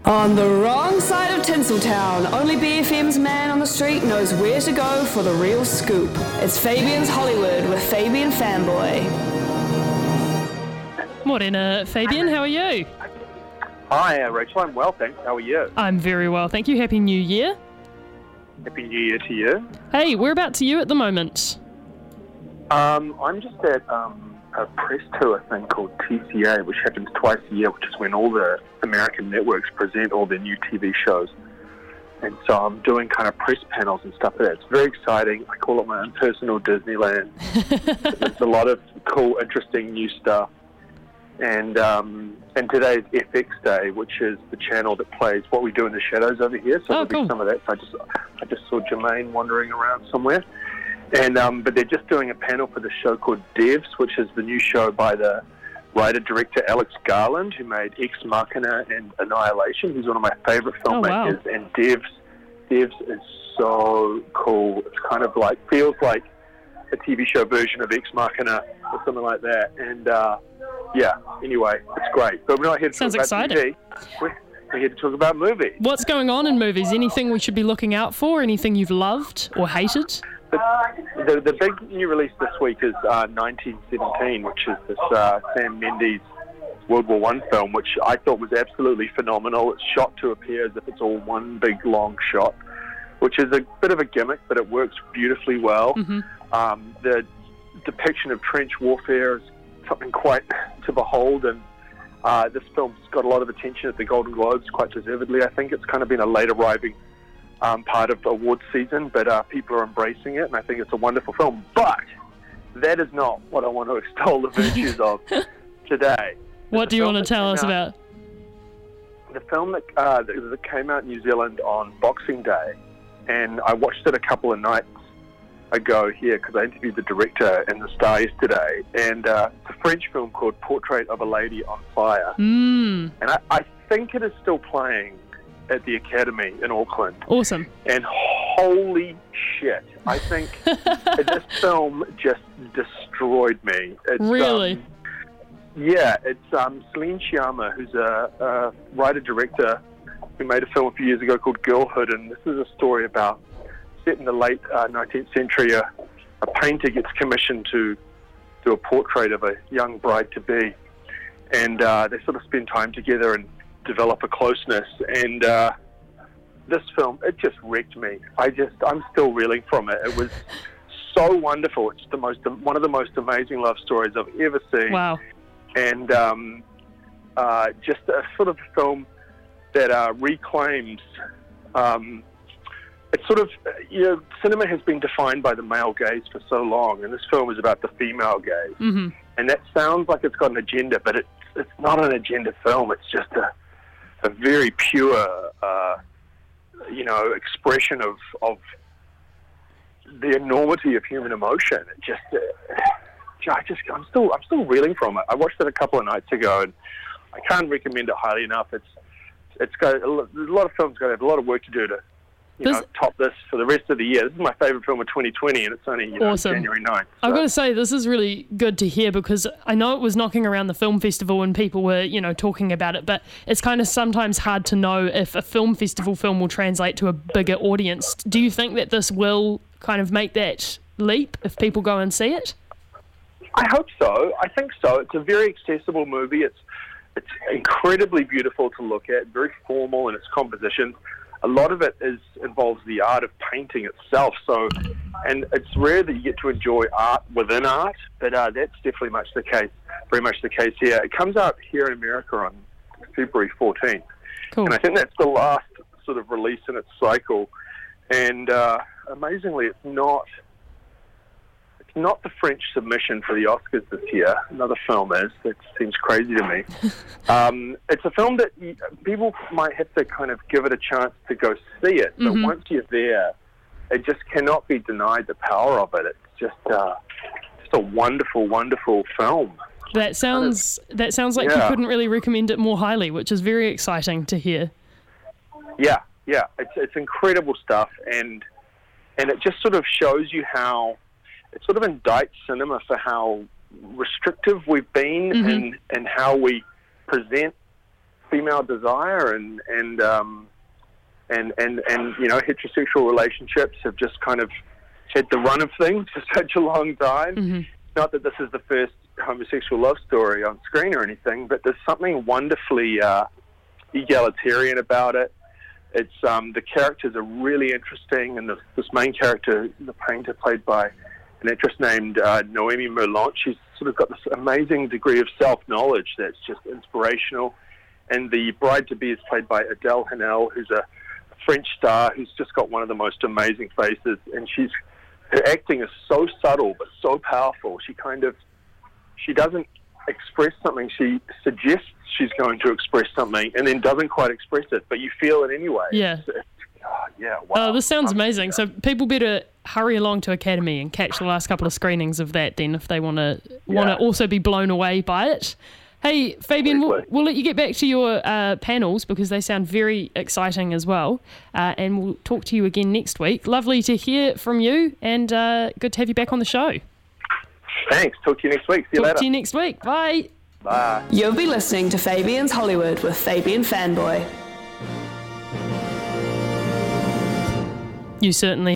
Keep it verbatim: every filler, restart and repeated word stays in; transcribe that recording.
On the wrong side of Tinseltown, only B F M's man on the street knows where to go for the real scoop. It's Fabian's Hollywood with Fabian Fanboy. Morena, Fabian, how are you? Hi, uh, Rachel. I'm well, thanks. How are you? I'm very well, thank you. Happy New Year. Happy New Year to you. Hey, whereabouts are you at the moment? Um, I'm just at um, a press tour thing called T C A, which happens twice a year, which is when all the American networks present all their new T V shows. And so I'm doing kind of press panels and stuff like that. It's very exciting. I call it my own personal Disneyland. There's a lot of cool, interesting new stuff. And um, and today's F X Day, which is the channel that plays What We Do in the Shadows over here. So oh, there'll cool. be some of that. So I just I just saw Jermaine wandering around somewhere. And um, but they're just doing a panel for the show called Devs, which is the new show by the writer-director Alex Garland, who made Ex Machina and Annihilation. He's one of my favorite filmmakers. Oh, wow. And Devs, Devs is so cool. It's kind of like, feels like a T V show version of Ex Machina or something like that. And uh, yeah, anyway, it's great. But we're not here to Sounds talk about exciting. T V. We're, we're here to talk about movies. What's going on in movies? Anything we should be looking out for? Anything you've loved or hated? The, the, the big new release this week is uh, nineteen seventeen, which is this uh, Sam Mendes World War One film, which I thought was absolutely phenomenal. It's shot to appear as if it's all one big long shot, which is a bit of a gimmick, but it works beautifully well. Mm-hmm. Um, the depiction of trench warfare is something quite to behold, and uh, this film's got a lot of attention at the Golden Globes, quite deservedly. I think it's kind of been a late arriving Um, part of awards season, but uh, people are embracing it, and I think it's a wonderful film. But that is not what I want to extol the virtues of today. What do you want to tell us out, about? The film that, uh, that that came out in New Zealand on Boxing Day, and I watched it a couple of nights ago here because I interviewed the director and the star yesterday, and uh, it's a French film called Portrait of a Lady on Fire, Mm. and I, I think it is still playing at the Academy in Auckland. Awesome. And holy shit, I think this film just destroyed me. It's, Really? Um, yeah, it's um, Celine Sciamma, who's a, a writer-director who made a film a few years ago called Girlhood, and this is a story about, set in the late uh, nineteenth century, a, a painter gets commissioned to do a portrait of a young bride-to-be, and uh, they sort of spend time together and develop a closeness, and uh, this film, it just wrecked me. I just, I'm still reeling from it. It was so wonderful. It's the most, one of the most amazing love stories I've ever seen. Wow. And um, uh, just a sort of film that uh, reclaims, um, it's sort of, you know, cinema has been defined by the male gaze for so long, and this film is about the female gaze. Mm-hmm. And that sounds like it's got an agenda, but it's, it's not an agenda film. It's just a a very pure, uh, you know, expression of of the enormity of human emotion. It just, uh, I just, I'm still, I'm still reeling from it. I watched it a couple of nights ago, and I can't recommend it highly enough. It's, it's got a lot of films got to have a lot of work to do to, you This- know, top this for the rest of the year. This is my favorite film of twenty twenty, and it's only, you know, Awesome. January ninth. I've so. got to say, this is really good to hear because I know it was knocking around the film festival and people were, you know, talking about it, but it's kind of sometimes hard to know if a film festival film will translate to a bigger audience. Do you think that this will kind of make that leap if people go and see it? I hope so. I think so. It's a very accessible movie. It's it's incredibly beautiful to look at, very formal in its composition. A lot of it is involves the art of painting itself. So, and it's rare that you get to enjoy art within art, but uh, that's definitely much the case. Very much the case here. It comes out here in America on February fourteenth, Cool. and I think that's the last sort of release in its cycle. And uh, amazingly, it's not. It's not the French submission for the Oscars this year. Another film is. That seems crazy to me. um, it's a film that you, people might have to kind of give it a chance to go see it. But Mm-hmm. once you're there, it just cannot be denied the power of it. It's just, uh, just a wonderful, wonderful film. That sounds that sounds like you Yeah. couldn't really recommend it more highly, which is very exciting to hear. Yeah, yeah, it's it's incredible stuff, and and it just sort of shows you how it sort of indicts cinema for how restrictive we've been Mm-hmm. and and how we present female desire and and um, and and and you know, heterosexual relationships have just kind of had the run of things for such a long time. Mm-hmm. Not that this is the first homosexual love story on screen or anything, but there's something wonderfully uh, egalitarian about it. It's um, the characters are really interesting, and the, this main character, the painter, played by an actress named uh, Noémie Merlant, she's sort of got this amazing degree of self-knowledge that's just inspirational. And the bride-to-be is played by Adèle Haenel, who's a French star who's just got one of the most amazing faces, and she's her acting is so subtle but so powerful. She kind of she doesn't express something, she suggests she's going to express something and then doesn't quite express it, but you feel it anyway. Yeah. It's, it's, oh, yeah, wow. Oh, this sounds Um, amazing. yeah. So people better hurry along to Academy and catch the last couple of screenings of that then if they want to want to Yeah. also be blown away by it. Hey, Fabian, we'll, Absolutely. we'll let you get back to your uh, panels because they sound very exciting as well. Uh, and we'll talk to you again next week. Lovely to hear from you and uh, good to have you back on the show. Thanks. Talk to you next week. See you Talk later. to you next week. Bye. Bye. You'll be listening to Fabian's Hollywood with Fabian Fanboy. You certainly